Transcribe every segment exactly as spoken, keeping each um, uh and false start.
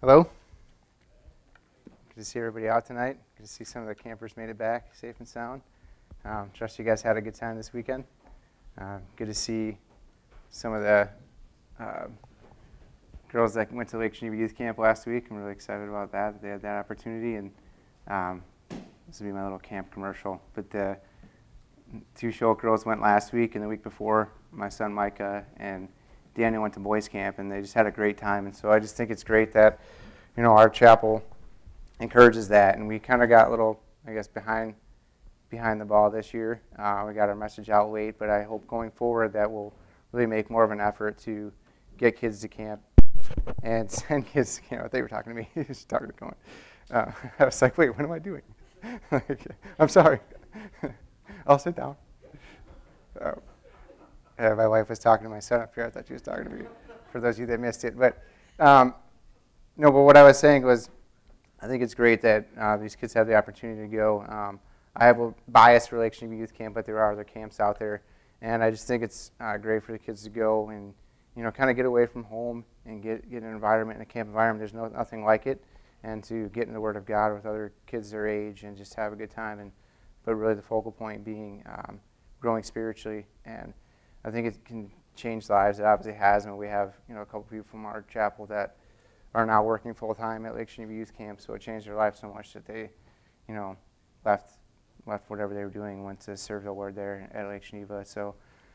Hello. Good to see everybody out tonight. Good to see some of the campers made it back safe and sound. Um, trust you guys had a good time this weekend. Uh, good to see some of the uh, girls that went to Lake Geneva Youth Camp last week. I'm really excited about that, that they had that opportunity. And um, this will be my little camp commercial. But the two Schultz girls went last week, and the week before, my son Micah and Daniel went to boys camp, and they just had a great time. And so I just think it's great that, you know, our chapel encourages that. And we kind of got a little, I guess, behind behind the ball this year. Uh, we got our message out late, but I hope going forward that we'll really make more of an effort to get kids to camp and send kids to camp. I thought you were talking to me. You're talking to Cohen. Uh, I was like, wait, what am I doing? I'm sorry. I'll sit down. Uh, Uh, my wife was talking to my son up here. I thought she was talking to me, for those of you that missed it. But um, no, but what I was saying was I think it's great that uh, these kids have the opportunity to go. Um, I have a bias for Lake Geneva Youth Camp, but there are other camps out there. And I just think it's uh, great for the kids to go and, you know, kind of get away from home and get, get an environment, in a camp environment. There's no, nothing like it. And to get in the Word of God with other kids their age and just have a good time. And but really the focal point being um, growing spiritually. And I think it can change lives. It obviously has, and we have, you know, a couple people from our chapel that are now working full time at Lake Geneva Youth Camp. So it changed their life so much that they, you know, left left whatever they were doing, went to serve the Lord there at Lake Geneva. So,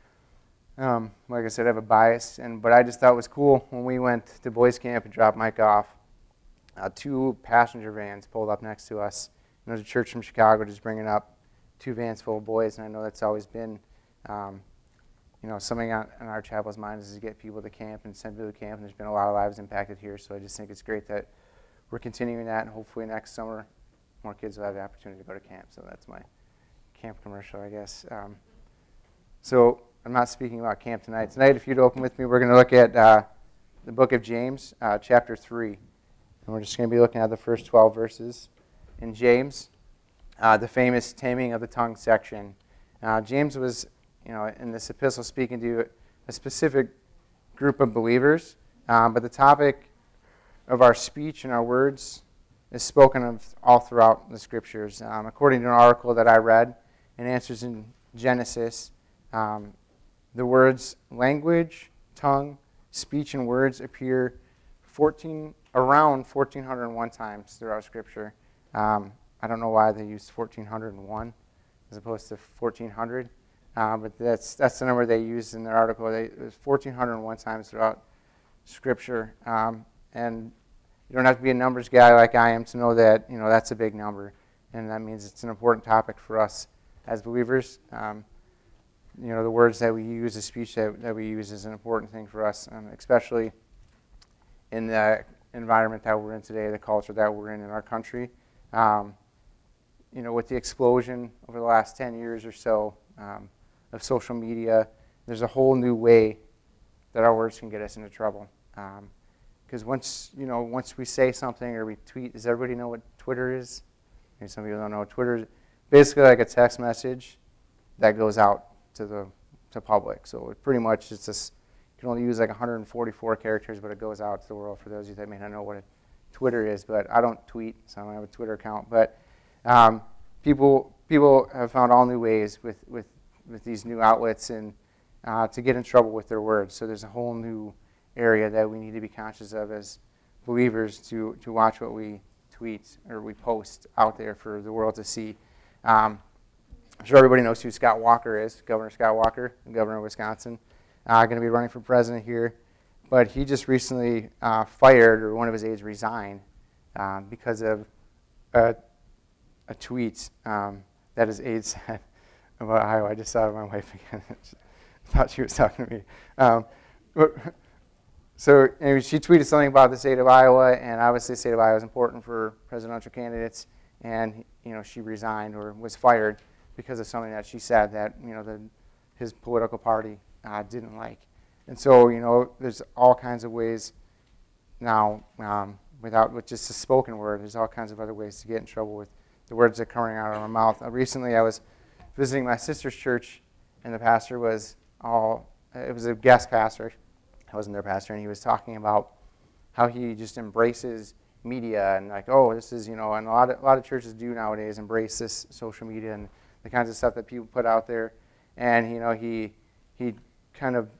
um, like I said, I have a bias, and but I just thought it was cool when we went to boys camp and dropped Mike off. Uh, two passenger vans pulled up next to us. And there's a church from Chicago just bringing up two vans full of boys, and I know that's always been. Um, You know, something on, on our chapel's mind is to get people to camp and send people to camp, and there's been a lot of lives impacted here, so I just think it's great that we're continuing that, and hopefully next summer more kids will have the opportunity to go to camp, so that's my camp commercial, I guess. Um, so I'm not speaking about camp tonight. Tonight, if you'd open with me, we're going to look at uh, the book of James, uh, chapter three, and we're just going to be looking at the first twelve verses in James, uh, the famous taming of the tongue section. Uh, James was you know, in this epistle speaking to a specific group of believers, um, but the topic of our speech and our words is spoken of all throughout the Scriptures. Um, according to an article that I read in Answers in Genesis, um, the words language, tongue, speech, and words appear fourteen around fourteen oh one times throughout Scripture. Um, I don't know why they used fourteen oh one as opposed to fourteen hundred. Uh, but that's that's the number they used in their article. They, it was fourteen oh one times throughout Scripture, um, and you don't have to be a numbers guy like I am to know that you know that's a big number, and that means it's an important topic for us as believers. Um, you know, the words that we use, the speech that, that we use, is an important thing for us, um, especially in the environment that we're in today, the culture that we're in in our country. Um, you know, with the explosion over the last ten years or so. Um, of social media, there's a whole new way that our words can get us into trouble. Because um, once you know, once we say something or we tweet, does everybody know what Twitter is? Maybe some people don't know. Twitter is basically like a text message that goes out to the to public. So it pretty much it's just you can only use like one hundred forty-four characters, but it goes out to the world. For those of you that may not know what a Twitter is, but I don't tweet, so I don't have a Twitter account. But um, people people have found all new ways with with with these new outlets and uh, to get in trouble with their words. So there's a whole new area that we need to be conscious of as believers to, to watch what we tweet or we post out there for the world to see. Um, I'm sure everybody knows who Scott Walker is, Governor Scott Walker, the governor of Wisconsin, uh, going to be running for president here. But he just recently uh, fired, or one of his aides resigned um, because of a, a tweet um, that his aide said about Iowa. I just saw my wife again. I thought she was talking to me. Um, but, so anyway, she tweeted something about the state of Iowa, and obviously the state of Iowa is important for presidential candidates. And you know, she resigned or was fired because of something that she said that you know the, his political party uh, didn't like. And so you know, there's all kinds of ways now, um, without with just a spoken word. There's all kinds of other ways to get in trouble with the words that are coming out of our mouth. Uh, recently, I was visiting my sister's church, and the pastor was all, it was a guest pastor, I wasn't their pastor, and he was talking about how he just embraces media and like, oh, this is, you know, and a lot of a lot of churches do nowadays embrace this social media and the kinds of stuff that people put out there. And you know, he he kind of,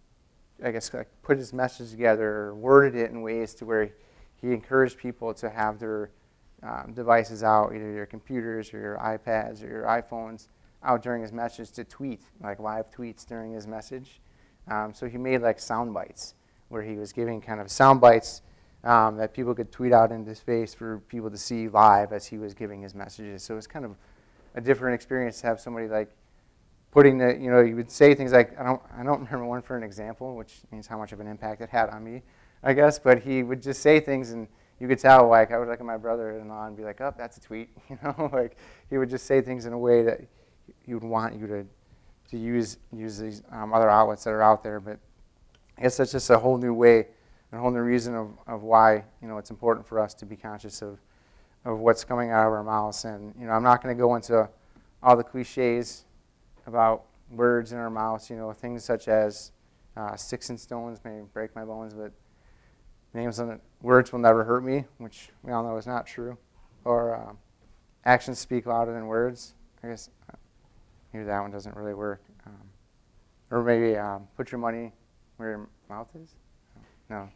I guess, like put his message together, or worded it in ways to where he encouraged people to have their um, devices out, either your computers or your iPads or your iPhones, out during his message to tweet, like live tweets during his message. Um, so he made like sound bites, where he was giving kind of sound bites um, that people could tweet out into space for people to see live as he was giving his messages. So it was kind of a different experience to have somebody like putting the, you know, you would say things like, I don't, I don't remember one for an example, which means how much of an impact it had on me, I guess, but he would just say things and you could tell, like, I would look at my brother-in-law and be like, oh, that's a tweet, you know, like, he would just say things in a way that he would want you to, to use, use these um, other outlets that are out there, but I guess that's just a whole new way, a whole new reason of, of why, you know, it's important for us to be conscious of, of what's coming out of our mouths. And, you know, I'm not going to go into all the cliches about words in our mouths, you know, things such as uh, sticks and stones may break my bones, but names on it, words will never hurt me, which we all know is not true. Or um, actions speak louder than words. I guess uh, maybe that one doesn't really work. Um, or maybe um, put your money where your mouth is. No.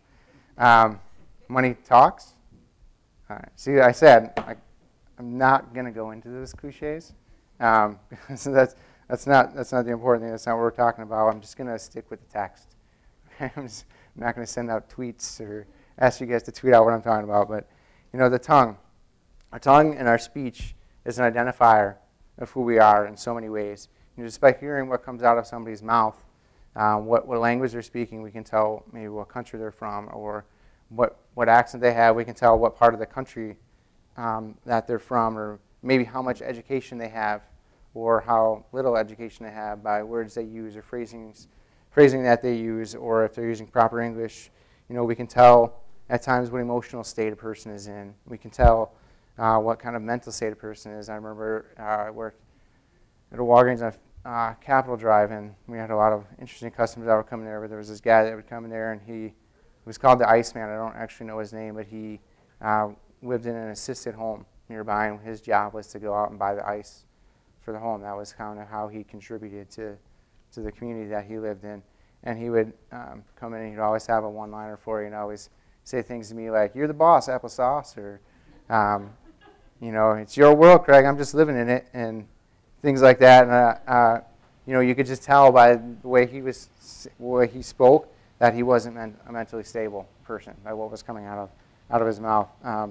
Um, money talks. All right. See, I said I, I'm not going to go into those cliches. Um, so that's That's not that's not the important thing. That's not what we're talking about. I'm just going to stick with the text. I'm, just, I'm not going to send out tweets or ask you guys to tweet out what I'm talking about. But, you know, the tongue. Our tongue and our speech is an identifier of who we are in so many ways. You know, just by hearing what comes out of somebody's mouth, um, what, what language they're speaking, we can tell maybe what country they're from, or what, what accent they have. We can tell what part of the country um, that they're from, or maybe how much education they have, or how little education they have by words they use or phrasings, phrasing that they use, or if they're using proper English. You know, we can tell at times what emotional state a person is in. We can tell uh, what kind of mental state a person is. I remember uh, I worked at a Walgreens on uh, Capitol Drive, and we had a lot of interesting customers that would come there, but there was this guy that would come in there, and he was called the Iceman. I don't actually know his name, but he uh, lived in an assisted home nearby, and his job was to go out and buy the ice for the home. That was kind of how he contributed to, to the community that he lived in. And he would um, come in and he'd always have a one-liner for you and always say things to me like, "You're the boss, applesauce," or, um, you know, "It's your world, Craig, I'm just living in it," and things like that. And, uh, uh, you know, you could just tell by the way he was, the way he spoke, that he wasn't men- a mentally stable person, by what was coming out of, out of his mouth. Um,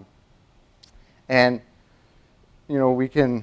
and, you know, we can...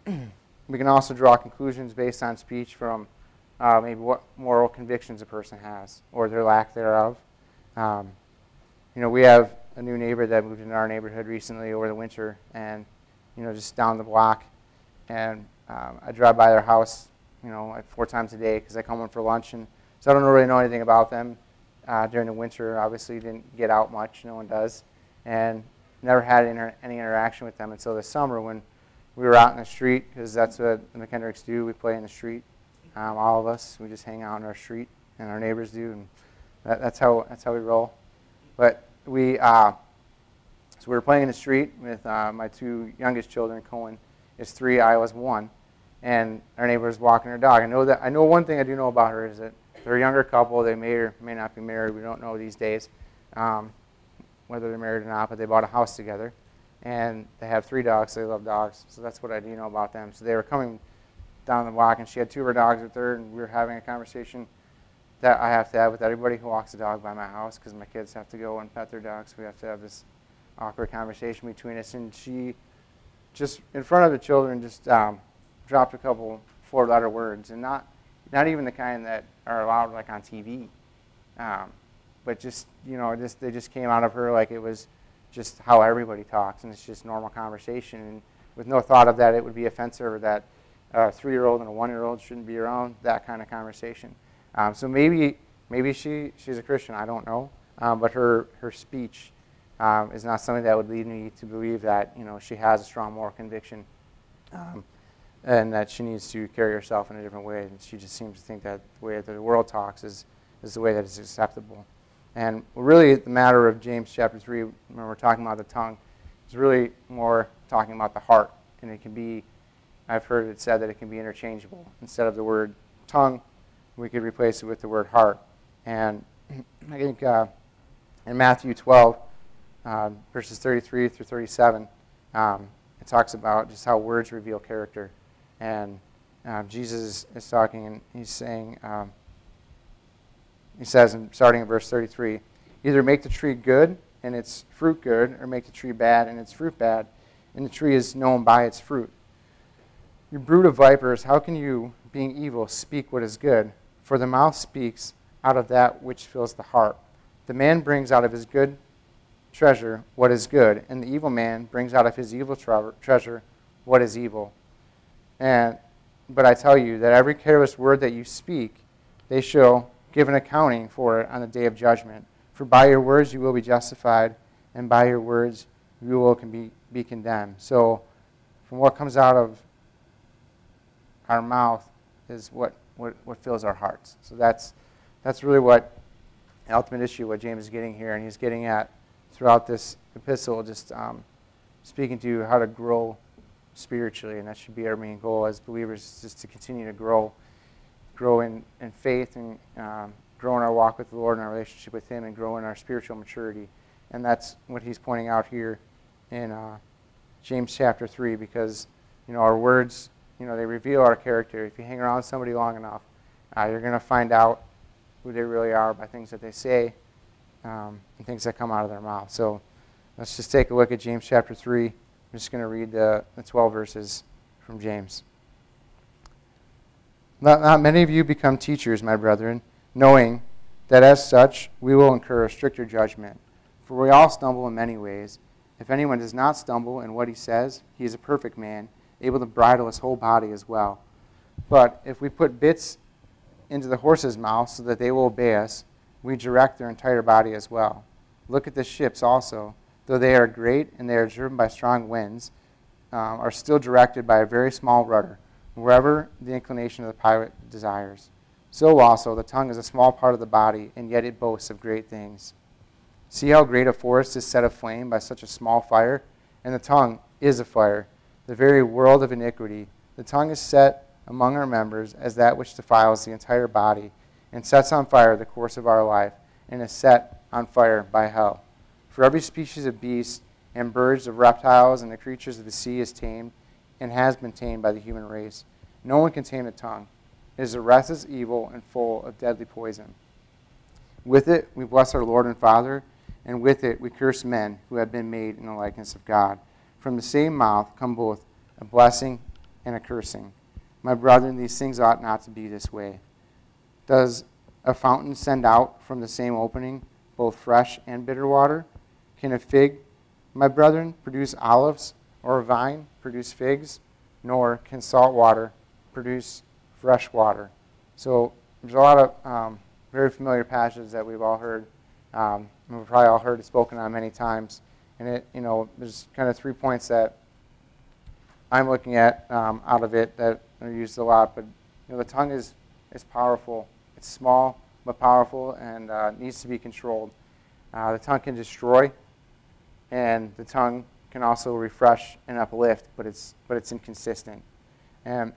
We can also draw conclusions based on speech from uh, maybe what moral convictions a person has, or their lack thereof. Um, you know, we have a new neighbor that moved into our neighborhood recently over the winter, and, you know, just down the block. And um, I drive by their house, you know, like four times a day because I come in for lunch. And so I don't really know anything about them uh, during the winter. Obviously, didn't get out much. No one does. And never had inter- any interaction with them until this summer when we were out in the street, because that's what the McKendricks do. We play in the street, um, all of us. We just hang out in our street, and our neighbors do, and that, that's how that's how we roll. But we, uh, so we were playing in the street with uh, my two youngest children. Cohen is three, I was one, and our neighbor was walking her dog. I know that I know one thing I do know about her is that they're a younger couple. They may or may not be married. We don't know these days um, whether they're married or not. But they bought a house together. And they have three dogs, so they love dogs. So that's what I do know about them. So they were coming down the block, and she had two of her dogs with her, and we were having a conversation that I have to have with everybody who walks a dog by my house, because my kids have to go and pet their dogs. So we have to have this awkward conversation between us. And she, just in front of the children, just um, dropped a couple four-letter words, and not not even the kind that are allowed like on T V, um, but just, you know, just they just came out of her like it was just how everybody talks, and it's just normal conversation, and with no thought of that it would be offensive, or that a three-year-old and a one-year-old shouldn't be around that kind of conversation. Um, so maybe maybe she she's a Christian, I don't know, um, but her her speech um, is not something that would lead me to believe that, you know, she has a strong moral conviction, um, and that she needs to carry herself in a different way. And she just seems to think that the way that the world talks is is the way that is acceptable. And really the matter of James chapter three, when we're talking about the tongue, is really more talking about the heart. And it can be, I've heard it said that it can be interchangeable. Instead of the word tongue, we could replace it with the word heart. And I think uh, in Matthew twelve, uh, verses thirty-three through thirty-seven, um, it talks about just how words reveal character. And uh, Jesus is talking, and he's saying, um, he says, in, starting in verse thirty-three, either make the tree good and its fruit good, or make the tree bad and its fruit bad, and the tree is known by its fruit. You brood of vipers, how can you, being evil, speak what is good? For the mouth speaks out of that which fills the heart. The man brings out of his good treasure what is good, and the evil man brings out of his evil tre- treasure what is evil. And but I tell you that every careless word that you speak, they shall give an accounting for it on the day of judgment. For by your words you will be justified, and by your words you will can be, be condemned. So from what comes out of our mouth is what, what, what fills our hearts. So that's that's really what the ultimate issue, what James is getting here, and he's getting at throughout this epistle, just um, speaking to how to grow spiritually, and that should be our main goal as believers, just to continue to grow, grow in, in faith, and um, grow in our walk with the Lord and our relationship with Him, and grow in our spiritual maturity. And that's what he's pointing out here in uh, James chapter three, because you know our words, you know, they reveal our character. If you hang around somebody long enough, uh, you're going to find out who they really are by things that they say um, and things that come out of their mouth. So let's just take a look at James chapter three. I'm just going to read the, the twelve verses from James. Not, not many of you become teachers, my brethren, knowing that as such we will incur a stricter judgment. For we all stumble in many ways. If anyone does not stumble in what he says, he is a perfect man, able to bridle his whole body as well. But if we put bits into the horse's mouth so that they will obey us, we direct their entire body as well. Look at the ships also, though they are great and they are driven by strong winds, um, are still directed by a very small rudder, wherever the inclination of the pilot desires. So also the tongue is a small part of the body, and yet it boasts of great things. See how great a forest is set aflame by such a small fire? And the tongue is a fire, the very world of iniquity. The tongue is set among our members as that which defiles the entire body, and sets on fire the course of our life, and is set on fire by hell. For every species of beast, and birds, of reptiles, and the creatures of the sea is tamed, and has been tamed by the human race. No one can tame the tongue. It is a restless evil and full of deadly poison. With it we bless our Lord and Father, and with it we curse men who have been made in the likeness of God. From the same mouth come both a blessing and a cursing. My brethren, these things ought not to be this way. Does a fountain send out from the same opening both fresh and bitter water? Can a fig, my brethren, produce olives, or a vine produce figs? Nor can salt water produce fresh water. So there's a lot of um, very familiar passages that we've all heard. Um, we've probably all heard it spoken on many times. And it, you know, there's kind of three points that I'm looking at um, out of it that are used a lot. But you know, the tongue is is powerful. It's small but powerful, and uh, needs to be controlled. Uh, the tongue can destroy, and the tongue can also refresh and uplift, but it's but it's inconsistent. And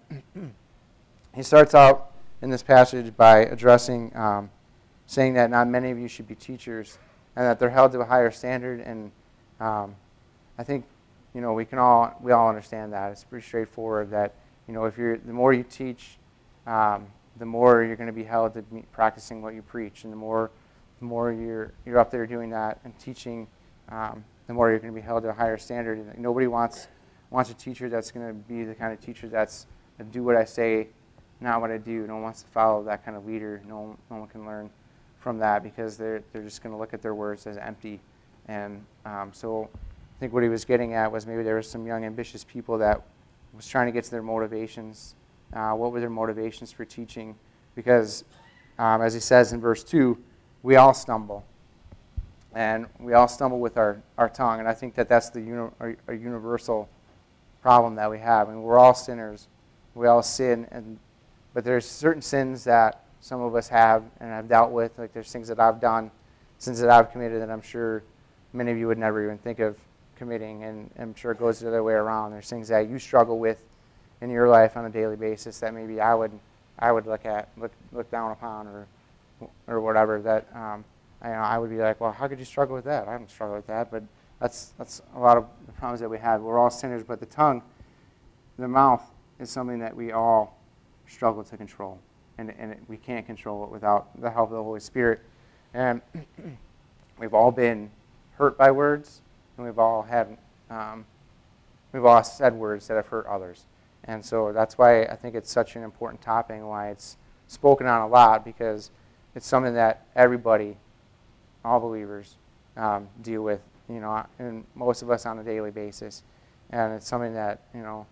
he starts out in this passage by addressing, um, saying that not many of you should be teachers, and that they're held to a higher standard. And um, I think, you know, we can all we all understand that. It's pretty straightforward that, you know, if you're the more you teach, um, the more you're going to be held to be practicing what you preach, and the more the more you're you're up there doing that and teaching, um, the more you're going to be held to a higher standard. And nobody wants wants a teacher that's going to be the kind of teacher that's going to do what I say, not what I do. No one wants to follow that kind of leader. No one, no one can learn from that, because they're they're just going to look at their words as empty. And um, so I think what he was getting at was maybe there were some young, ambitious people that was trying to get to their motivations. Uh, what were their motivations for teaching? Because um, as he says in verse two, we all stumble. And we all stumble with our, our tongue. And I think that that's the uni- a, a universal problem that we have. I mean, we're all sinners. We all sin. And but there's certain sins that some of us have and have dealt with. Like there's things that I've done sins that I've committed that I'm sure many of you would never even think of committing, and I'm sure it goes the other way around. There's things that you struggle with in your life on a daily basis that maybe I would I would look at, look look down upon, or or whatever. That um, I, you know, I would be like, well, how could you struggle with that? I don't struggle with that, but that's that's a lot of the problems that we have. We're all sinners, but the tongue, the mouth, is something that we all struggle to control, and and we can't control it without the help of the Holy Spirit. And we've all been hurt by words, and we've all had um, we've all said words that have hurt others. And so that's why I think it's such an important topic, and why it's spoken on a lot, because it's something that everybody, all believers, um, deal with, you know, and most of us on a daily basis. And it's something that, you know,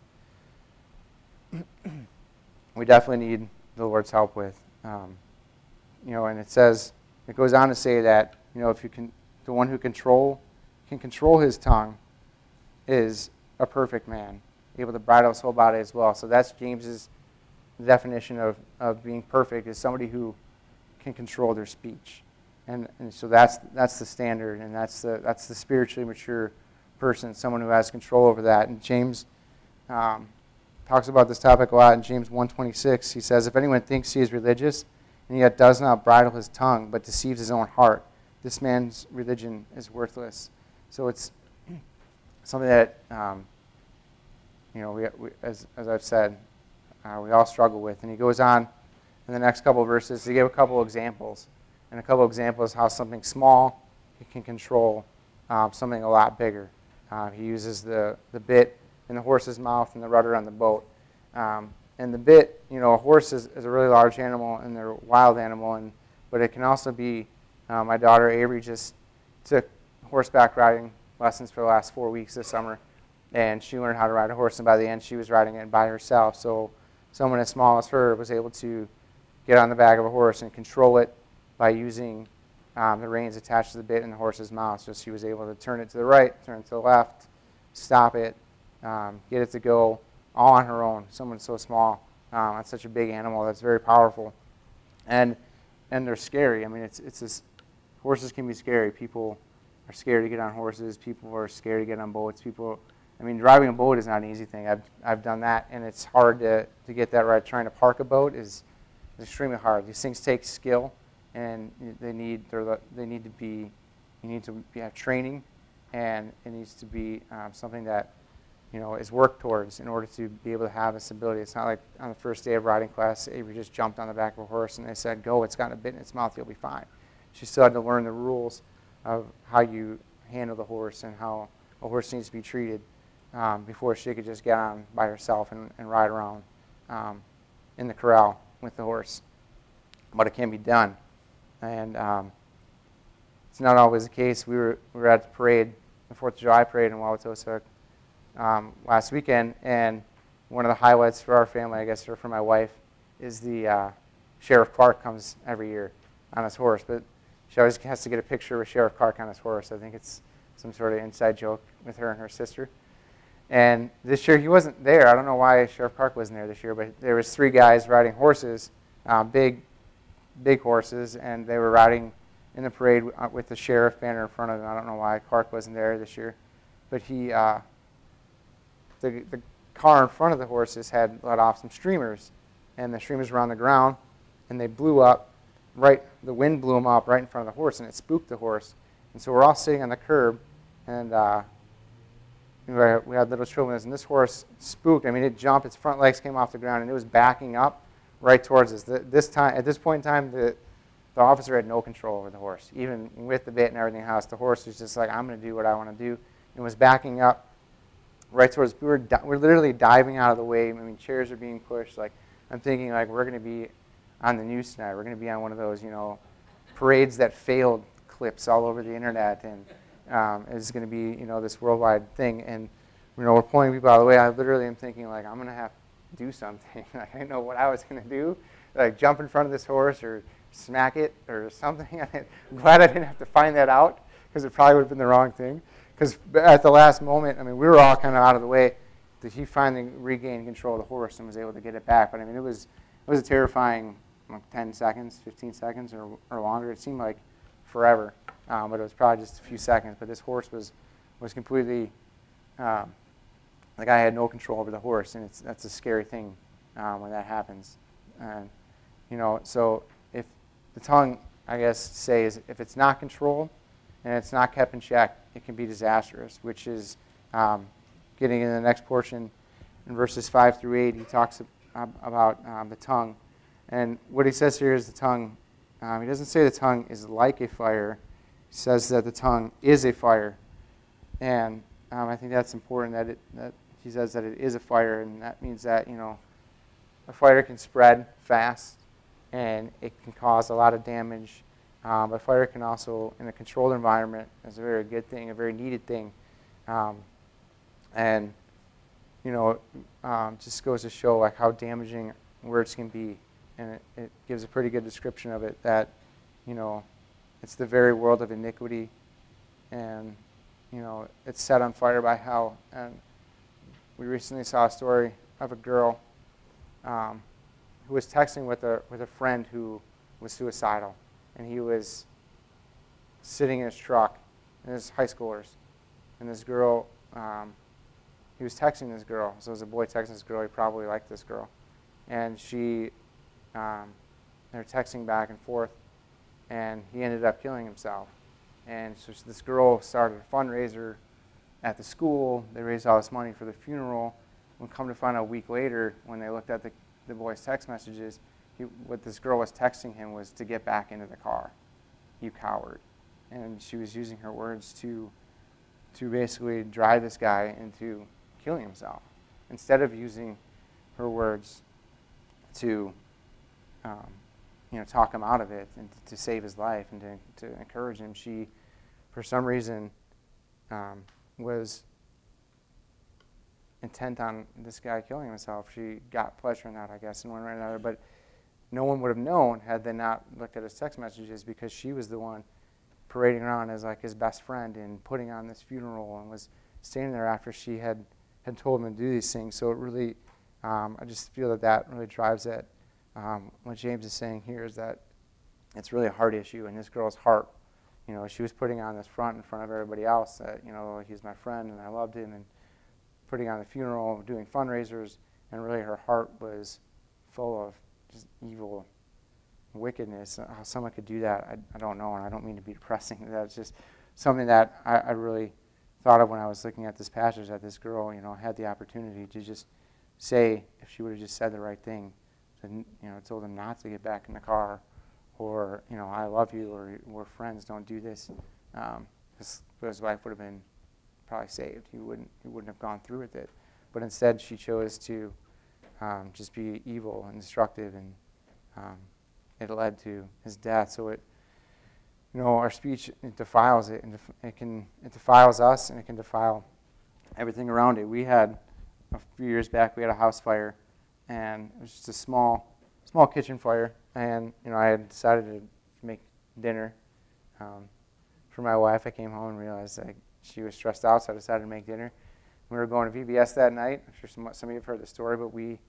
we definitely need the Lord's help with. Um, you know, and it says, it goes on to say that, you know, if you can, the one who control can control his tongue is a perfect man, able to bridle his whole body as well. So that's James's definition of, of being perfect, is somebody who can control their speech. And, and so that's that's the standard, and that's the that's the spiritually mature person, someone who has control over that. And James um, talks about this topic a lot in James one twenty-six. He says, if anyone thinks he is religious and yet does not bridle his tongue but deceives his own heart, this man's religion is worthless. So it's something that um, you know, we, we, as, as I've said, uh, we all struggle with. And he goes on in the next couple of verses to give a couple of examples. And a couple of examples how something small can control um, something a lot bigger. Uh, he uses the, the bit in the horse's mouth and the rudder on the boat. Um, and the bit, you know, a horse is, is a really large animal, and they're a wild animal, and but it can also be, uh, my daughter Avery just took horseback riding lessons for the last four weeks this summer. And she learned how to ride a horse, and by the end she was riding it by herself. So someone as small as her was able to get on the back of a horse and control it by using um, the reins attached to the bit in the horse's mouth. So she was able to turn it to the right, turn it to the left, stop it, um, get it to go, all on her own. Someone so small, um, that's such a big animal, that's very powerful. And and they're scary. I mean, it's it's this, horses can be scary. People are scared to get on horses. People are scared to get on boats. People... I mean, driving a boat is not an easy thing. I've I've done that, and it's hard to, to get that right. Trying to park a boat is, is extremely hard. These things take skill, and they need they're, they need to be you need to be, have training, and it needs to be um, something that you know is worked towards in order to be able to have this ability. It's not like on the first day of riding class, Avery just jumped on the back of a horse and they said, "Go! It's got a bit in its mouth. You'll be fine." She still had to learn the rules of how you handle the horse and how a horse needs to be treated. Um, before she could just get on by herself and, and ride around um, in the corral with the horse. But it can be done. And um, it's not always the case. We were we were at the parade, the fourth of July parade in Wauwatosa um, last weekend, and one of the highlights for our family, I guess, or for my wife, is the uh, Sheriff Clark comes every year on his horse. But she always has to get a picture with Sheriff Clark on his horse. I think it's some sort of inside joke with her and her sister. And this year he wasn't there. I don't know why Sheriff Clark wasn't there this year, but there was three guys riding horses, uh, big, big horses, and they were riding in the parade with the sheriff banner in front of them. I don't know why Clark wasn't there this year, but he, uh, the the car in front of the horses had let off some streamers, and the streamers were on the ground, and they blew up right. The wind blew them up right in front of the horse, and it spooked the horse. And so we're all sitting on the curb, and. Uh, We had little children, and this horse spooked. I mean, it jumped. Its front legs came off the ground, and it was backing up right towards us. This time, at this point in time, the, the officer had no control over the horse, even with the bit and everything else. The horse was just like, "I'm going to do what I want to do," and was backing up right towards us. We were di- we're literally diving out of the way. I mean, chairs are being pushed. Like, I'm thinking, like, we're going to be on the news tonight. We're going to be on one of those, you know, parades that failed clips all over the internet, and. Um, it's going to be, you know, this worldwide thing, and you know, we're pulling people out of the way. I literally am thinking, like, I'm going to have to do something. Like, I didn't know what I was going to do, like jump in front of this horse or smack it or something. I'm glad I didn't have to find that out, because it probably would have been the wrong thing. Because at the last moment, I mean, we were all kind of out of the way. That he finally regained control of the horse and was able to get it back. But I mean, it was it was a terrifying, like ten seconds, fifteen seconds, or or longer. It seemed like forever. um, but it was probably just a few seconds. But this horse was was completely, um, the guy had no control over the horse, and it's that's a scary thing um, when that happens. And you know, so if the tongue, I guess, say is if it's not controlled and it's not kept in check, it can be disastrous. Which is um, getting in the next portion in verses five through eight. He talks about um, the tongue, and what he says here is the tongue. Um, he doesn't say the tongue is like a fire. He says that the tongue is a fire, and um, I think that's important. That it that he says that it is a fire, and that means that you know a fire can spread fast, and it can cause a lot of damage. Um, but fire can also, in a controlled environment, is a very good thing, a very needed thing, um, and you know, um, just goes to show like how damaging words can be, and it, it gives a pretty good description of it. That, you know, it's the very world of iniquity, and you know, it's set on fire by hell. And we recently saw a story of a girl um, who was texting with a with a friend who was suicidal, and he was sitting in his truck, and his high schoolers, and this girl. Um, He was texting this girl. So as a boy texting this girl, he probably liked this girl. And she, um, they were texting back and forth, and he ended up killing himself. And so this girl started a fundraiser at the school. They raised all this money for the funeral. When come to find out a week later, when they looked at the, the boy's text messages, he, what this girl was texting him was to get back into the car. You coward. And she was using her words to, to basically drive this guy into killing himself, instead of using her words to, um, you know, talk him out of it and to, to save his life and to, to encourage him. She, for some reason, um, was intent on this guy killing himself. She got pleasure in that, I guess, in one way or another. But no one would have known had they not looked at his text messages, because she was the one parading around as like his best friend and putting on this funeral and was standing there after she had. had told him to do these things. So it really, um, I just feel that that really drives it. Um, what James is saying here is that it's really a heart issue, and this girl's heart, you know, she was putting on this front in front of everybody else that, you know, he's my friend and I loved him, and putting on the funeral, doing fundraisers, and really her heart was full of just evil wickedness. How someone could do that, I, I don't know, and I don't mean to be depressing. That's just something that I, I really thought of when I was looking at this passage, that this girl, you know, had the opportunity to just say, if she would have just said the right thing, to, you know, told him not to get back in the car, or, you know, I love you, or we're friends, don't do this. Um, his, his wife would have been probably saved. He wouldn't, he wouldn't have gone through with it. But instead, she chose to um, just be evil and destructive, and um, it led to his death. So it, you know, our speech, it defiles it, and def- it can it defiles us, and it can defile everything around it. We had a few years back, we had a house fire, and it was just a small, small kitchen fire. And you know, I had decided to make dinner um, for my wife. I came home and realized that she was stressed out, so I decided to make dinner. We were going to V B S that night. I'm sure some some of you have heard the story, but we,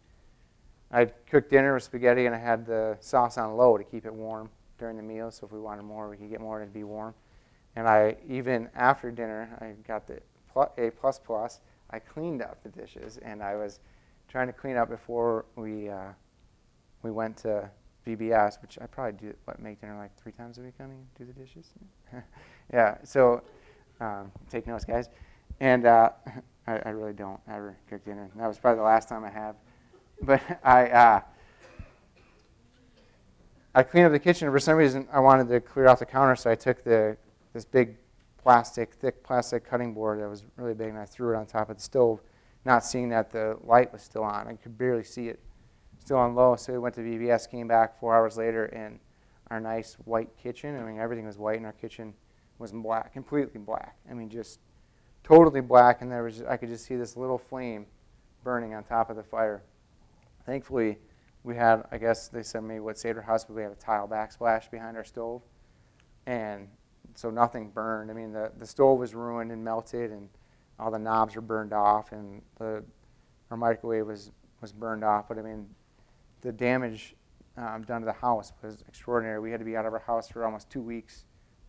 I cooked dinner with spaghetti, and I had the sauce on low to keep it warm during the meal, so if we wanted more, we could get more, and it'd be warm. And I, even after dinner, I got the A plus plus. I cleaned up the dishes, and I was trying to clean up before we uh, we went to V B S, which I probably do, what, make dinner like three times a week, honey, do the dishes? Yeah, so um, take notes, guys. And uh, I, I really don't ever cook dinner. That was probably the last time I have. But I... Uh, I cleaned up the kitchen, and for some reason I wanted to clear off the counter, so I took the this big plastic, thick plastic cutting board that was really big, and I threw it on top of the stove, not seeing that the light was still on. I could barely see it, still on low. So we went to V B S, came back four hours later, and our nice white kitchen, I mean, everything was white, and our kitchen was black, completely black. I mean, just totally black, and there was I could just see this little flame burning on top of the fire. Thankfully, we had, I guess they said maybe what Seder House, but we had a tile backsplash behind our stove. And so nothing burned. I mean, the, the stove was ruined and melted, and all the knobs were burned off, and the our microwave was, was burned off. But I mean, the damage um, done to the house was extraordinary. We had to be out of our house for almost two weeks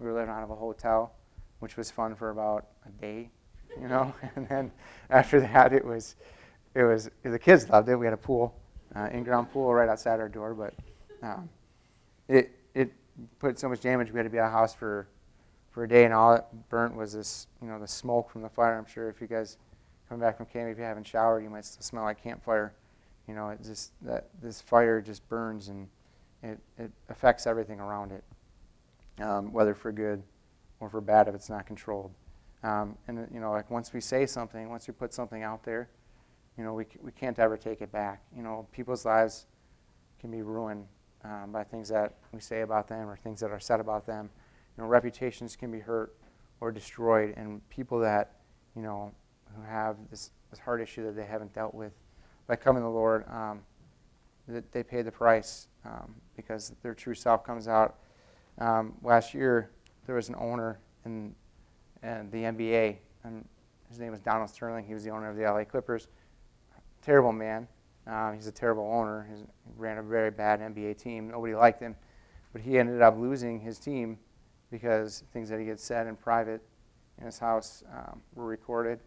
we were living out of a hotel, which was fun for about a day, you know. And then after that, it was, it was the kids loved it. We had a pool, uh, in-ground pool right outside our door, but um, it it put so much damage. We had to be out of the house for for a day, and all it burnt was this, you know, the smoke from the fire. I'm sure if you guys come back from camping, if you haven't showered, you might still smell like campfire. You know, it just that this fire just burns, and it, it affects everything around it, um, whether for good or for bad if it's not controlled. Um, and you know, like once we say something, once we put something out there, you know, we we can't ever take it back. You know, people's lives can be ruined um, by things that we say about them or things that are said about them. You know, reputations can be hurt or destroyed, and people that, you know, who have this, this heart issue that they haven't dealt with, by coming to the Lord, um, that they pay the price um, because their true self comes out. Um, last year, there was an owner in, in the N B A, and his name was Donald Sterling. He was the owner of the L A Clippers. Terrible man. Um, he's a terrible owner. He's, he ran a very bad N B A team. Nobody liked him, but he ended up losing his team because things that he had said in private in his house um, were recorded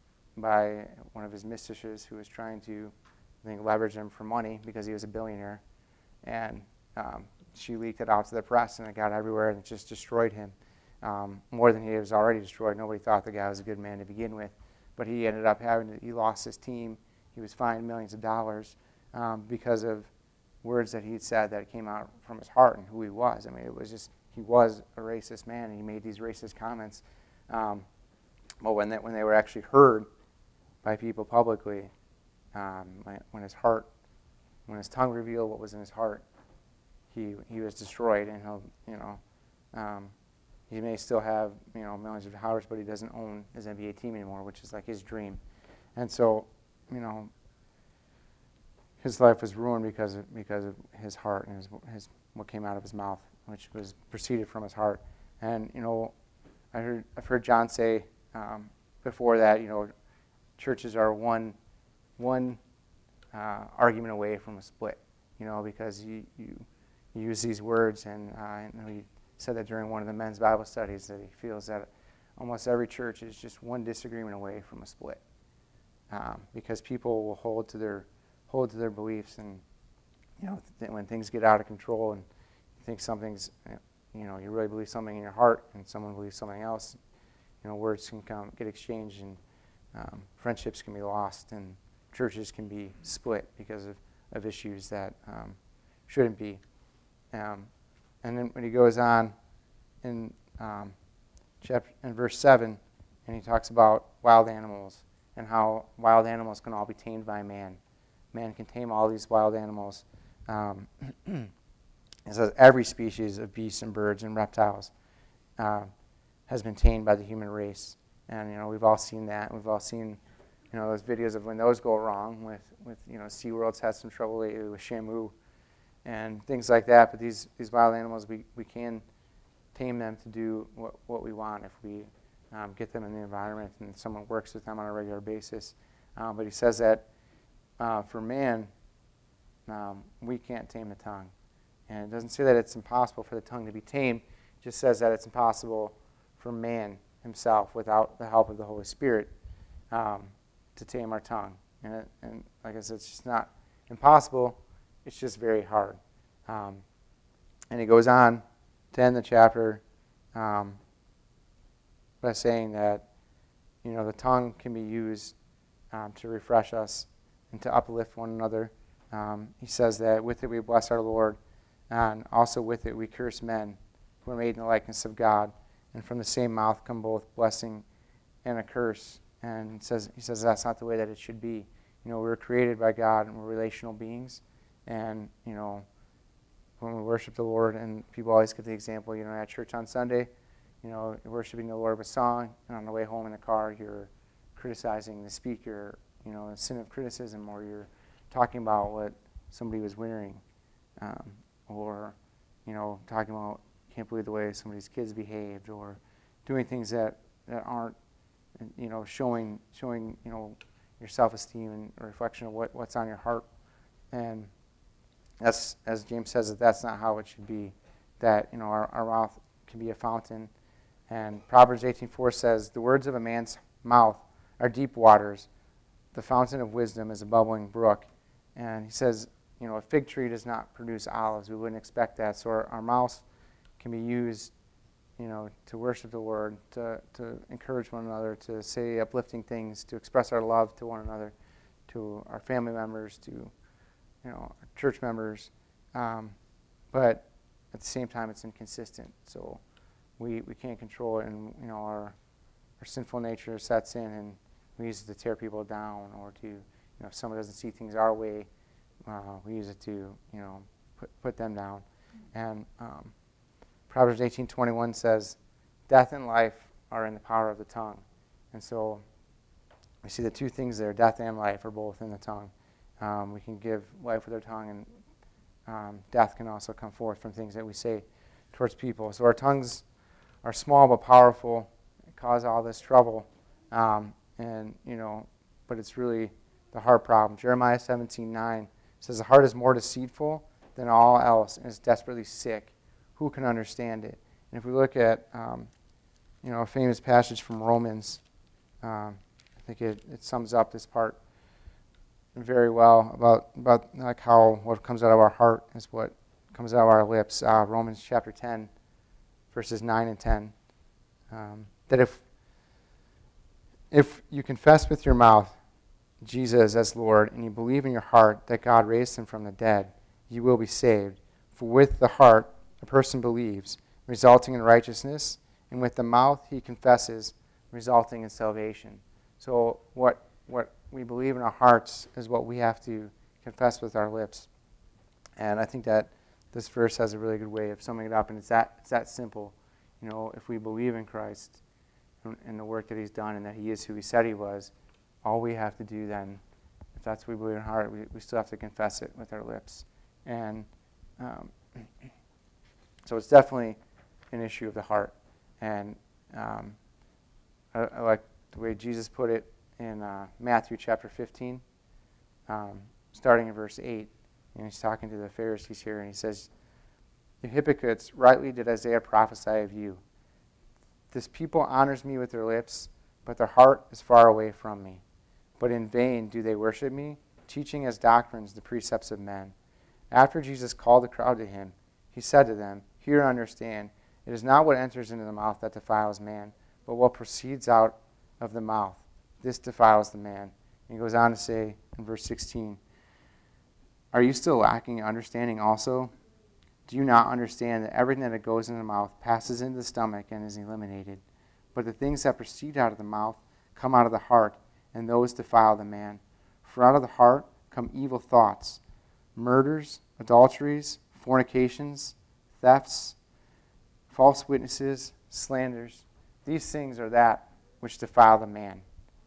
by one of his mistresses who was trying to, I think, leverage him for money because he was a billionaire. And um, she leaked it out to the press, and it got everywhere, and it just destroyed him um, more than he was already destroyed. Nobody thought the guy was a good man to begin with, but he ended up having to, he lost his team. He was fined millions of dollars um, because of words that he'd said that came out from his heart and who he was. I mean, it was just, he was a racist man, and he made these racist comments. Um, but when they, when they were actually heard by people publicly, um, when his heart, when his tongue revealed what was in his heart, he he was destroyed, and he'll, you know, um, he may still have, you know, millions of dollars, but he doesn't own his N B A team anymore, which is like his dream. And so, you know, his life was ruined because of, because of his heart and his, his what came out of his mouth, which was proceeded from his heart. And you know, I heard I've heard John say um, before that, you know, churches are one one uh, argument away from a split, you know, because you, you, you use these words, and uh, I know he said that during one of the men's Bible studies that he feels that almost every church is just one disagreement away from a split, um, because people will hold to their hold to their beliefs, and you know, th- when things get out of control and you think something's, you know, you really believe something in your heart, and someone believes something else, you know, words can come get exchanged, and um, friendships can be lost, and churches can be split because of, of issues that um, shouldn't be. Um, and then when he goes on in um, chapter in verse seven, and he talks about wild animals and how wild animals can all be tamed by man. Man can tame all these wild animals. Um, it says every species of beasts and birds and reptiles uh, has been tamed by the human race. And, you know, we've all seen that. We've all seen, you know, those videos of when those go wrong with, with you know, SeaWorld's had some trouble lately with Shamu and things like that. But these, these wild animals, we, we can tame them to do what, what we want if we um, get them in the environment and someone works with them on a regular basis. Um, but he says that uh, for man, um, we can't tame the tongue. And it doesn't say that it's impossible for the tongue to be tamed. It just says that it's impossible for man himself, without the help of the Holy Spirit, um, to tame our tongue. And, it, and like I said, it's just not impossible. It's just very hard. Um, and he goes on to end the chapter um, by saying that, you know, the tongue can be used um, to refresh us and to uplift one another. Um, he says that with it we bless our Lord, and also with it we curse men who are made in the likeness of God. And from the same mouth come both blessing and a curse. And he says, he says that's not the way that it should be. You know, we were created by God, and we're relational beings. And, you know, when we worship the Lord, and people always give the example, you know, at church on Sunday, you know, you're worshiping the Lord with song, and on the way home in the car, you're criticizing the speaker, you know, a sin of criticism, or you're talking about what somebody was wearing, um, or, you know, talking about, can't believe the way somebody's kids behaved, or doing things that, that aren't, you know, showing, showing, you know, your self-esteem and a reflection of what, what's on your heart. And that's, as James says, that that's not how it should be. That, you know, our, our mouth can be a fountain. And Proverbs eighteen four says, the words of a man's mouth are deep waters. The fountain of wisdom is a bubbling brook. And he says, you know, a fig tree does not produce olives. We wouldn't expect that. So our, our mouths can be used, you know, to worship the Lord, to, to encourage one another, to say uplifting things, to express our love to one another, to our family members, to, you know, our church members. Um, but at the same time, it's inconsistent. So we, we can't control it, and, you know, our our sinful nature sets in, and we use it to tear people down, or to, you know, if someone doesn't see things our way, uh, we use it to, you know, put put them down. And um, Proverbs eighteen twenty-one says, death and life are in the power of the tongue. And so we see the two things there, death and life, are both in the tongue. Um, we can give life with our tongue, and um, death can also come forth from things that we say towards people. So our tongues are small but powerful, cause all this trouble, um, and, you know, but it's really the heart problem. Jeremiah seventeen nine says, the heart is more deceitful than all else and is desperately sick. Who can understand it? And if we look at, um, you know, a famous passage from Romans, um, I think it, it sums up this part very well about about like how what comes out of our heart is what comes out of our lips. Uh, Romans chapter ten, verses nine and ten. Um, that if if you confess with your mouth Jesus as Lord, and you believe in your heart that God raised him from the dead, you will be saved. For with the heart a person believes, resulting in righteousness, and with the mouth he confesses, resulting in salvation. So what what we believe in our hearts is what we have to confess with our lips. And I think that this verse has a really good way of summing it up, and it's that it's that simple. You know, if we believe in Christ and the work that he's done, and that he is who he said he was, all we have to do then, if that's what we believe in our heart, we, we still have to confess it with our lips. And um, so it's definitely an issue of the heart. And um, I, I like the way Jesus put it in uh, Matthew chapter fifteen, um, starting in verse eight. And he's talking to the Pharisees here, and he says, "You hypocrites, rightly did Isaiah prophesy of you. This people honors me with their lips, but their heart is far away from me. But in vain do they worship me, teaching as doctrines the precepts of men." After Jesus called the crowd to him, he said to them, "Hear and understand, it is not what enters into the mouth that defiles man, but what proceeds out of the mouth. This defiles the man." And he goes on to say in verse sixteen, "Are you still lacking understanding also? Do you not understand that everything that goes into the mouth passes into the stomach and is eliminated? But the things that proceed out of the mouth come out of the heart, and those defile the man. For out of the heart come evil thoughts, murders, adulteries, fornications, thefts, false witnesses, slanders. These things are that which defile the man."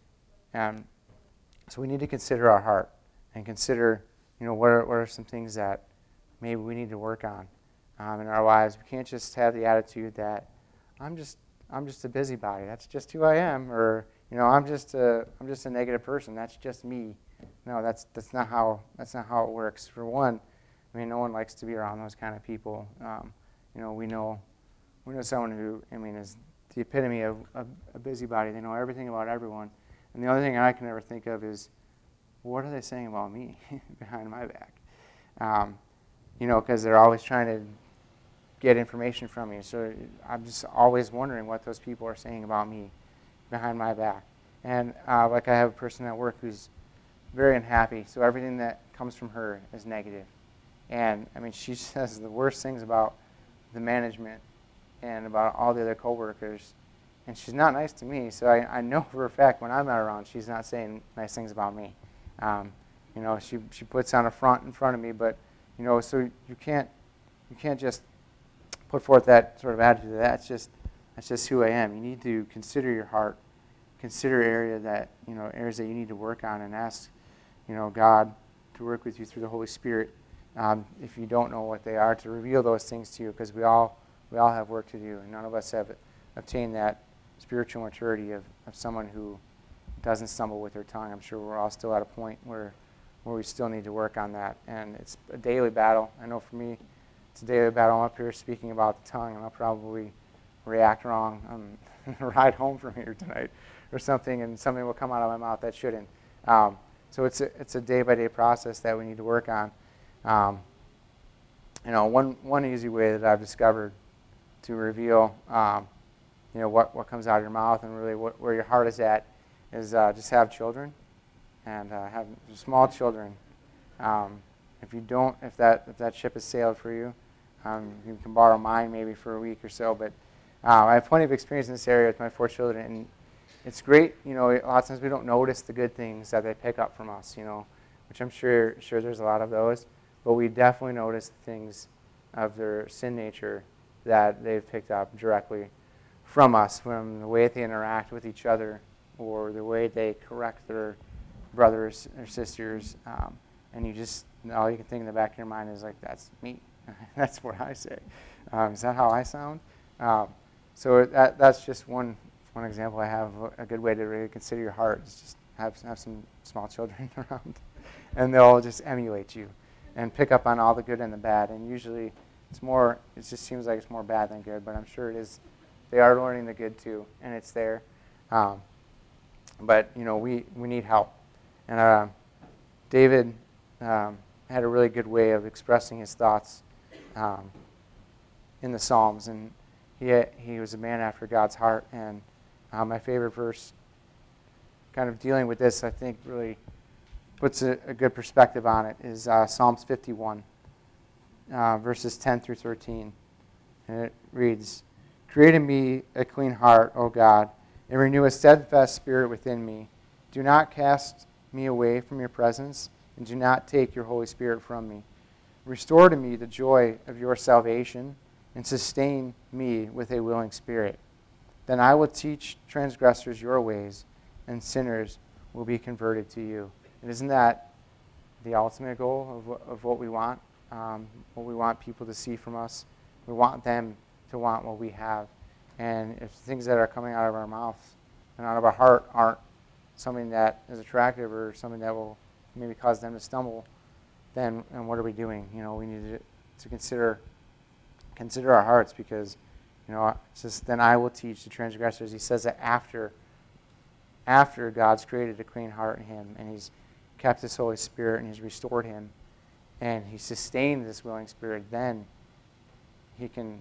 And so we need to consider our heart and consider, you know, what are, what are some things that maybe we need to work on um, in our lives. We can't just have the attitude that I'm just I'm just a busybody. That's just who I am, or, you know, I'm just a I'm just a negative person. That's just me. No, that's that's not how that's not how it works. For one, I mean, no one likes to be around those kind of people. Um, you know, we know we know someone who, I mean, is the epitome of a, a busybody. They know everything about everyone, and the only thing I can ever think of is, what are they saying about me behind my back? Um, you know, because they're always trying to get information from me. So I'm just always wondering what those people are saying about me behind my back. And uh, like I have a person at work who's very unhappy, so everything that comes from her is negative. And I mean, she says the worst things about the management and about all the other coworkers. And she's not nice to me, so I, I know for a fact when I'm not around, she's not saying nice things about me. Um, you know, she she puts on a front in front of me, but, you know, so you can't you can't just put forth that sort of attitude. That's just that's just who I am. You need to consider your heart, consider area that you know areas that you need to work on, and ask, you know, God to work with you through the Holy Spirit. Um, if you don't know what they are, to reveal those things to you, because we all we all have work to do, and none of us have obtained that spiritual maturity of, of someone who doesn't stumble with their tongue. I'm sure we're all still at a point where where we still need to work on that, and it's a daily battle. I know for me, it's a daily battle. I'm up here speaking about the tongue, and I'll probably react wrong on the ride home from here tonight or something, and something will come out of my mouth that shouldn't. Um, so it's a, it's a day-by-day process that we need to work on. Um, you know, one, one easy way that I've discovered to reveal, um, you know, what, what comes out of your mouth and really what, where your heart is at is uh, just have children and uh, have small children. Um, if you don't, if that if that ship has sailed for you, um, you can borrow mine maybe for a week or so. But uh, I have plenty of experience in this area with my four children, and it's great. You know, a lot of times we don't notice the good things that they pick up from us. You know, which I'm sure sure there's a lot of those, but we definitely notice the things of their sin nature that they've picked up directly from us, from the way they interact with each other or the way they correct their brothers or sisters. Um, and you just, all you can think in the back of your mind is like, that's me. That's what I say. Um, is that how I sound? Um, so that that's just one one example I have. A good way to really consider your heart is just have, have some small children around. And they'll just emulate you and pick up on all the good and the bad. And usually it's more, it just seems like it's more bad than good, but I'm sure it is. They are learning the good too, and it's there. Um, but, you know, we, we need help. And uh, David um, had a really good way of expressing his thoughts um, in the Psalms. And he, he was a man after God's heart. And uh, my favorite verse kind of dealing with this, I think, really puts a, a good perspective on it, is uh, Psalms fifty-one, uh, verses ten through thirteen. And it reads, "Create in me a clean heart, O God, and renew a steadfast spirit within me. Do not cast me away from your presence, and do not take your Holy Spirit from me. Restore to me the joy of your salvation, and sustain me with a willing spirit. Then I will teach transgressors your ways, and sinners will be converted to you." And isn't that the ultimate goal of, of what we want? Um, what we want people to see from us? We want them to want what we have. And if things that are coming out of our mouth and out of our heart aren't something that is attractive or something that will maybe cause them to stumble, then and what are we doing? You know, we need to, to consider consider our hearts, because, you know, it says, "Then I will teach the transgressors." He says that after after God's created a clean heart in him, and he's kept his Holy Spirit, and he's restored him, and he sustained this willing spirit, then he can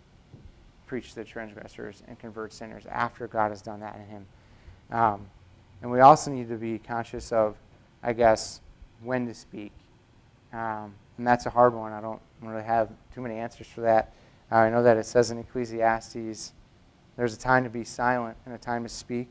preach to the transgressors and convert sinners after God has done that in him. Um, and we also need to be conscious of, I guess, when to speak. Um, and that's a hard one. I don't really have too many answers for that. Uh, I know that it says in Ecclesiastes, there's a time to be silent and a time to speak.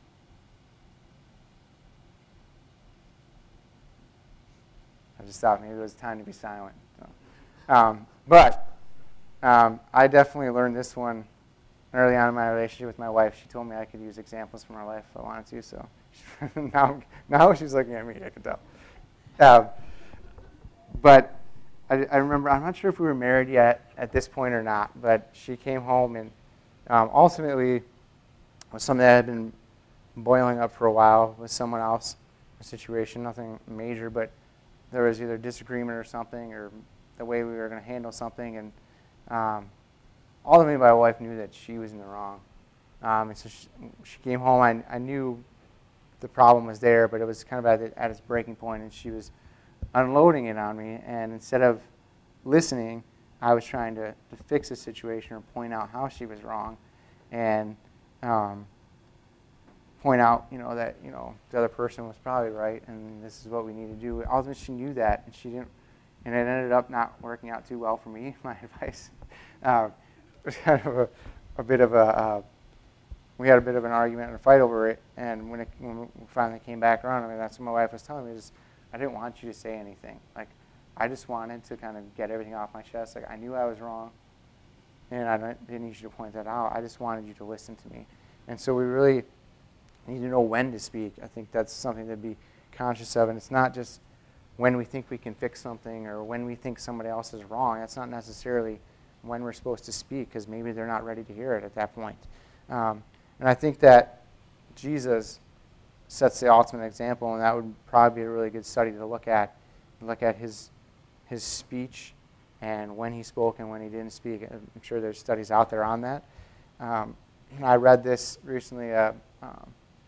I just thought maybe it was time to be silent. So, um, but um, I definitely learned this one early on in my relationship with my wife. She told me I could use examples from her life if I wanted to. So now, now she's looking at me, I can tell. Uh, but I, I remember, I'm not sure if we were married yet at this point or not, but she came home and um, ultimately was something that had been boiling up for a while with someone else, a situation, nothing major, but there was either disagreement or something, or the way we were going to handle something, and um, ultimately my wife knew that she was in the wrong. Um, and so she, she came home. I, I knew the problem was there, but it was kind of at, it, at its breaking point, and she was unloading it on me. And instead of listening, I was trying to, to fix the situation or point out how she was wrong, and um, point out, you know, that, you know, the other person was probably right, and this is what we need to do. Ultimately, she knew that, and she didn't, and it ended up not working out too well for me. My advice uh, was kind of a, a bit of a. Uh, we had a bit of an argument and a fight over it, and when it when we finally came back around, I mean, that's what my wife was telling me, is I didn't want you to say anything. Like, I just wanted to kind of get everything off my chest. Like, I knew I was wrong, and I didn't need you to point that out. I just wanted you to listen to me. And so we really need to know when to speak. I think that's something to be conscious of, and it's not just when we think we can fix something or when we think somebody else is wrong. That's not necessarily when we're supposed to speak, because maybe they're not ready to hear it at that point. Um, and I think that Jesus sets the ultimate example, and that would probably be a really good study to look at. Look at his his speech and when he spoke and when he didn't speak. I'm sure there's studies out there on that. Um, and I read this recently, uh, um,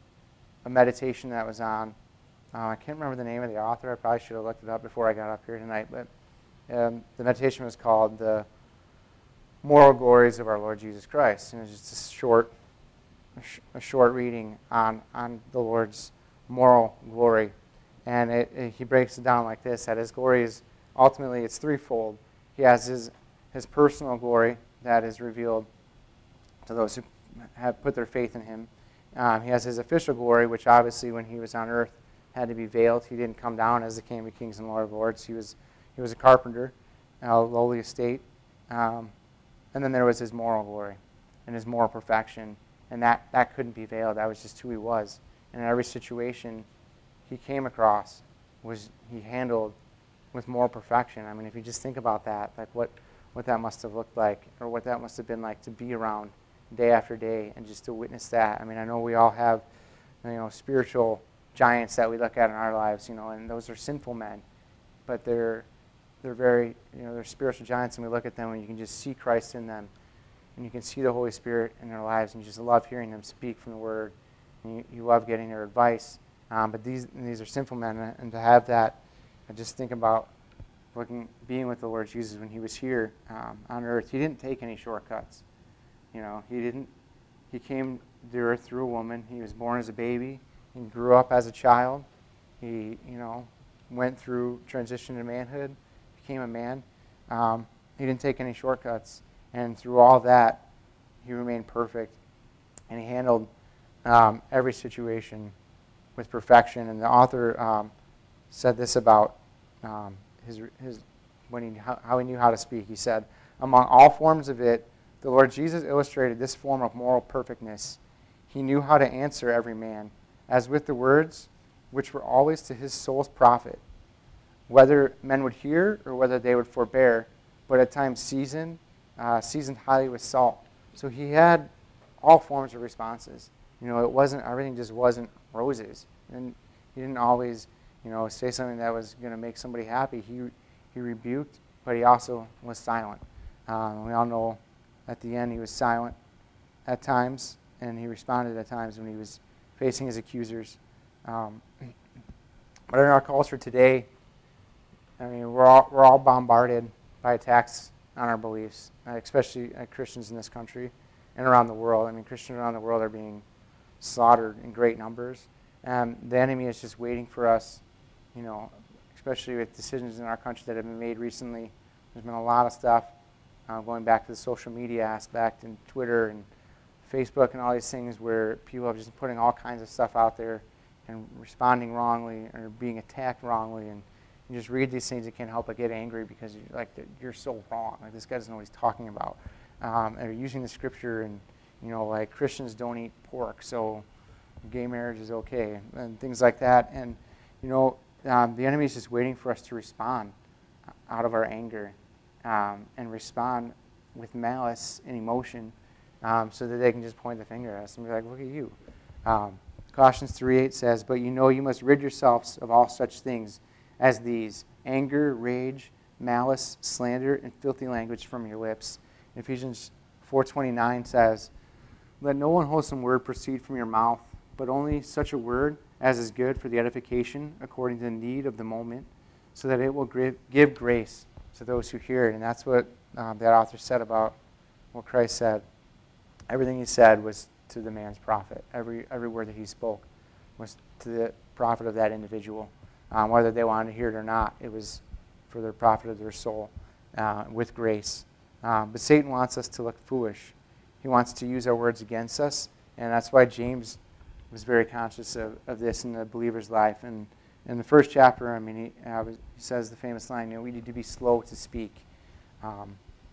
a meditation that was on. Uh, I can't remember the name of the author. I probably should have looked it up before I got up here tonight. But um, the meditation was called "The Moral Glories of Our Lord Jesus Christ," and it's just a short, a, sh- a short reading on on the Lord's moral glory. And it, it, he breaks it down like this: that His glory is ultimately it's threefold. He has His His personal glory that is revealed to those who have put their faith in Him. Um, he has His official glory, which obviously when He was on earth had to be veiled. He didn't come down as the King of Kings and Lord of Lords. He was he was a carpenter, a lowly estate. Um, and then there was His moral glory and His moral perfection, and that, that couldn't be veiled. That was just who He was. And in every situation He came across was He handled with moral perfection. I mean, if you just think about that, like what, what that must have looked like, or what that must have been like to be around day after day and just to witness that. I mean, I know we all have, you know, spiritual giants that we look at in our lives, you know, and those are sinful men, but they're they're very, you know, they're spiritual giants, and we look at them and you can just see Christ in them, and you can see the Holy Spirit in their lives, and you just love hearing them speak from the Word, and you, you love getting their advice. Um, but these these are sinful men, and to have that, I just think about looking, being with the Lord Jesus when He was here um, on earth. He didn't take any shortcuts. You know, He didn't. He came to the earth through a woman. He was born as a baby. He grew up as a child. He, you know, went through transition to manhood, became a man. Um, he didn't take any shortcuts. And through all that, He remained perfect. And He handled um, every situation with perfection. And the author um, said this about um, his, his when he how, how he knew how to speak. He said, "Among all forms of it, the Lord Jesus illustrated this form of moral perfectness. He knew how to answer every man, as with the words which were always to his soul's profit, whether men would hear or whether they would forbear, but at times seasoned, uh, seasoned highly with salt." So He had all forms of responses. You know, it wasn't, everything just wasn't roses. And He didn't always, you know, say something that was going to make somebody happy. He he rebuked, but He also was silent. Um, we all know at the end He was silent at times, and He responded at times when He was facing His accusers. Um, but in our culture today, I mean, we're all, we're all bombarded by attacks on our beliefs, uh, especially uh, Christians in this country and around the world. I mean, Christians around the world are being slaughtered in great numbers. And the enemy is just waiting for us, you know, especially with decisions in our country that have been made recently. There's been a lot of stuff uh, going back to the social media aspect and Twitter and Facebook and all these things where people are just putting all kinds of stuff out there and responding wrongly or being attacked wrongly. And you just read these things, you can't help but get angry because you're like, you're so wrong. Like, this guy doesn't know what he's talking about. Um, and using the scripture and, you know, like Christians don't eat pork, so gay marriage is okay, and things like that. And, you know, um, the enemy is just waiting for us to respond out of our anger um, and respond with malice and emotion um, so that they can just point the finger at us and be like, look at you. Um, Colossians three eight says, "But you know you must rid yourselves of all such things as these: anger, rage, malice, slander, and filthy language from your lips." Ephesians four twenty-nine says, "Let no unwholesome word proceed from your mouth, but only such a word as is good for the edification according to the need of the moment, so that it will give grace to those who hear it." And that's what um, that author said about what Christ said. Everything He said was to the man's profit. Every every word that He spoke was to the profit of that individual. Um, whether they wanted to hear it or not, it was for the profit of their soul uh, with grace. Um, but Satan wants us to look foolish. He wants to use our words against us, and that's why James was very conscious of, of this in the believer's life. And in the first chapter, I mean, he, uh, he says the famous line, you know, we need to be slow to speak. Um,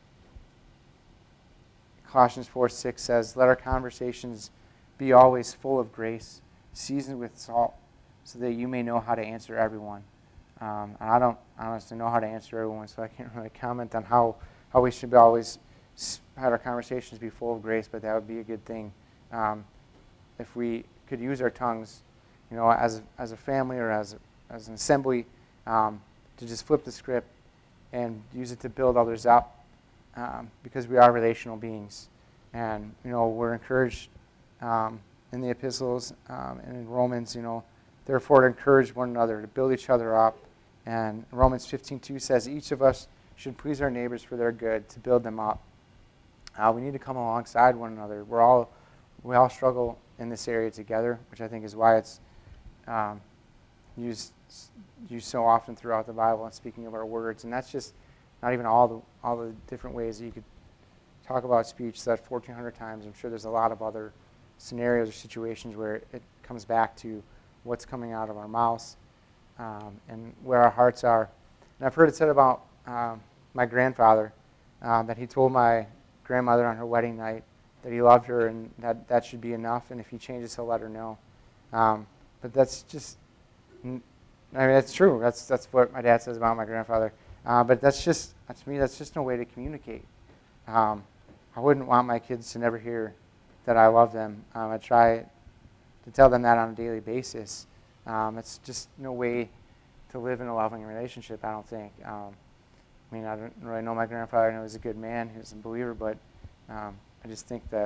Colossians four six says, "Let our conversations be always full of grace, seasoned with salt, so that you may know how to answer everyone." Um, and I don't honestly know how to answer everyone, so I can't really comment on how, how we should be always have our conversations be full of grace, but that would be a good thing. Um, if we could use our tongues, you know, as as a family or as as an assembly, um, to just flip the script and use it to build others up, um, because we are relational beings. And, you know, we're encouraged um, in the epistles um, and in Romans, you know, therefore to encourage one another, to build each other up. And Romans fifteen two says, each of us should please our neighbors for their good, to build them up. Uh, we need to come alongside one another. We're all, we all struggle in this area together, which I think is why it's um, used used so often throughout the Bible and speaking of our words. And that's just not even all the all the different ways that you could talk about speech. That fourteen hundred times. I'm sure there's a lot of other scenarios or situations where it comes back to what's coming out of our mouths um, and where our hearts are. And I've heard it said about um, my grandfather um, that he told my grandmother on her wedding night that he loved her and that that should be enough, and if he changes, he'll let her know. Um, but that's just, I mean, that's true. That's that's what my dad says about my grandfather. Uh, but that's just, to me, that's just no way to communicate. Um, I wouldn't want my kids to never hear that I love them. Um, I try to tell them that on a daily basis. Um, it's just no way to live in a loving relationship, I don't think. Um, I mean, I don't really know my grandfather. I know he's a good man. He was a believer, but um, I just think that,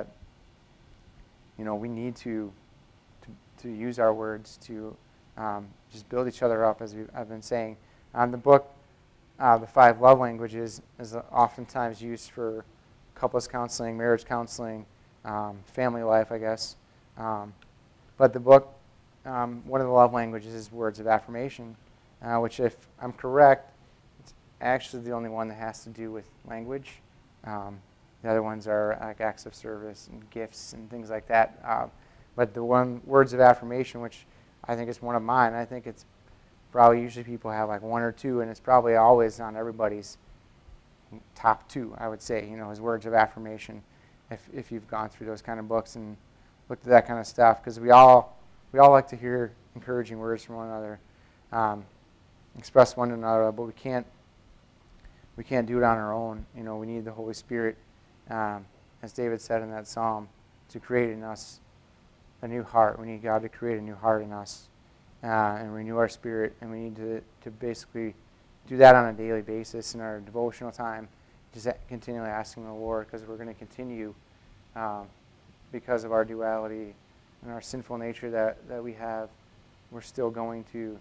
you know, we need to to, to use our words to um, just build each other up, as we, I've been saying. Um, the book, uh, The Five Love Languages, is oftentimes used for couples counseling, marriage counseling, um, family life, I guess. Um, but the book, um, one of the love languages is words of affirmation, uh, which, if I'm correct, it's actually the only one that has to do with language. Um, the other ones are like acts of service and gifts and things like that. Uh, but the one, words of affirmation, which I think is one of mine, I think it's probably usually people have like one or two, and it's probably always on everybody's top two, I would say, you know, as words of affirmation, if if you've gone through those kind of books and looked at that kind of stuff, because we all we all like to hear encouraging words from one another, um, express one another, but we can't we can't do it on our own. You know, we need the Holy Spirit, um, as David said in that psalm, to create in us a new heart. We need God to create a new heart in us uh, and renew our spirit, and we need to to basically do that on a daily basis in our devotional time, just continually asking the Lord, because we're going to continue um, because of our duality and our sinful nature that, that we have. We're still going to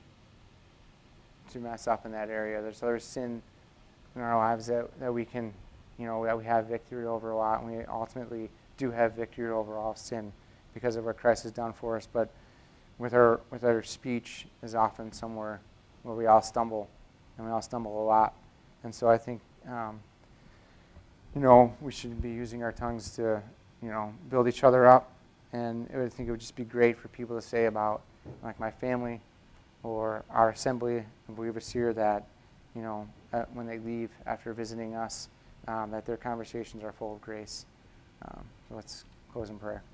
to mess up in that area. There's other sin in our lives that, that we can, you know, that we have victory over a lot, and we ultimately do have victory over all sin because of what Christ has done for us. But with our with our speech is often somewhere where we all stumble. And we all stumble a lot. And so I think, um, you know, we should be using our tongues to, you know, build each other up. And I think it would just be great for people to say about, like, my family or our assembly of believers here that, you know, uh, when they leave after visiting us, um, that their conversations are full of grace. Um, so let's close in prayer.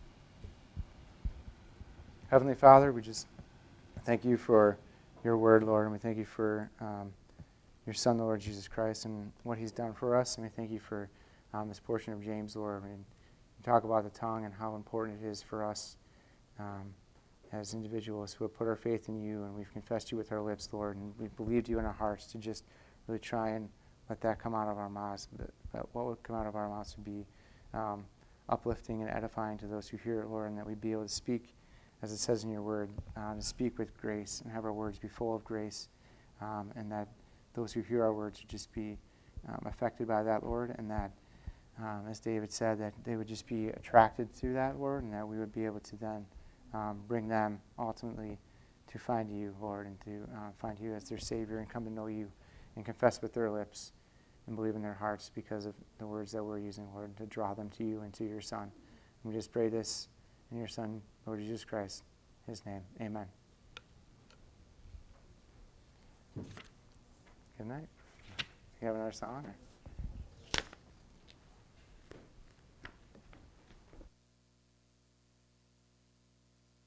Heavenly Father, we just thank you for your word, Lord, and we thank you for um, your Son, the Lord Jesus Christ, and what he's done for us. And we thank you for um, this portion of James, Lord. We talk about the tongue and how important it is for us um, as individuals who have put our faith in you, and we've confessed you with our lips, Lord, and we've believed you in our hearts to just really try and let that come out of our mouths. But, but what would come out of our mouths would be um, uplifting and edifying to those who hear it, Lord, and that we'd be able to speak, as it says in your word, uh, to speak with grace and have our words be full of grace, um, and that those who hear our words would just be um, affected by that, Lord, and that, um, as David said, that they would just be attracted to that, Lord, and that we would be able to then um, bring them ultimately to find you, Lord, and to uh, find you as their Savior and come to know you and confess with their lips and believe in their hearts because of the words that we're using, Lord, to draw them to you and to your Son. And we just pray this in your Son, Lord Jesus Christ, his name. Amen. Good night. You have another song? Or?